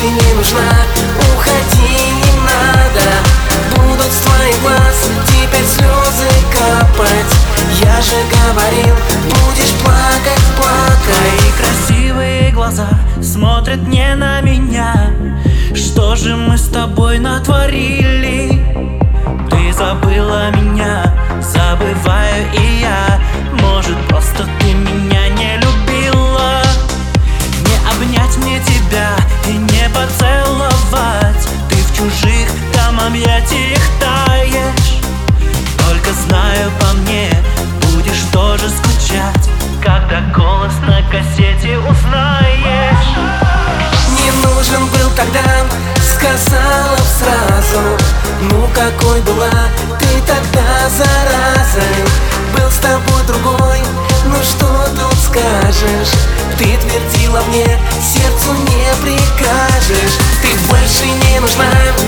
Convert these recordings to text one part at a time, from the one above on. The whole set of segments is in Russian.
больше не нужна. Уходи, не надо. Будут с твоих глаз теперь слезы капать. Я же говорил, будешь плакать, плакать. Твои красивые глаза смотрят не на меня. Что же мы с тобой натворили? Ты забыла меня, забываю и я. Может, просто ты меня не любила. Не обнять мне тебя и не поцеловать. Ты в чужих там объятиях таешь. Только знаю, по мне будешь тоже скучать, когда голос на кассете узнаешь. Не нужен был тогда, сказала б сразу. Ну какой была ты тогда, заразой. Был с тобой другой, ну что тут скажешь? Ты твердила мне, сердцу не прикажешь. Ты больше не нужна,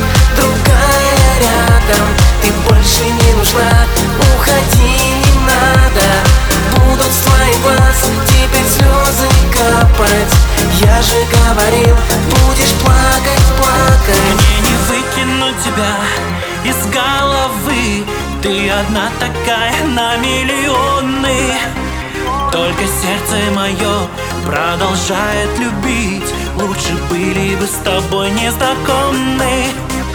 другая рядом. Ты больше не нужна, уходи, не надо. Будут с твоих глаз теперь слезы капать. Я же говорил, будешь плакать, плакать. Мне не выкинуть тебя из головы. Ты одна такая на миллионы. Только сердце мое продолжает любить. Лучше были бы с тобой незнакомы.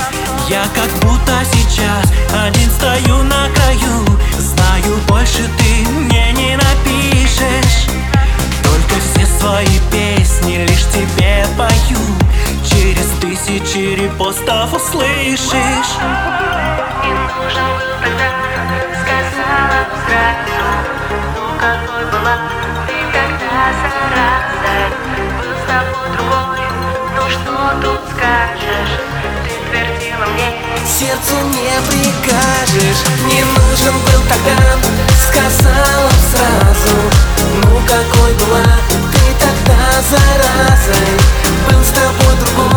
Я как будто сейчас один стою на краю. Знаю, больше ты мне не напишешь. Только все свои песни лишь тебе пою. Через тысячи репостов услышишь. Не нужен был тогда, сказала б сразу. Ну какой была ты тогда, зараза. Был с тобой другой, ну что тут скажешь? Ты твердила мне, Сердцу не прикажешь. Не нужен был тогда, сказала б сразу. Ну какой была ты тогда, заразой. Был с тобой другой.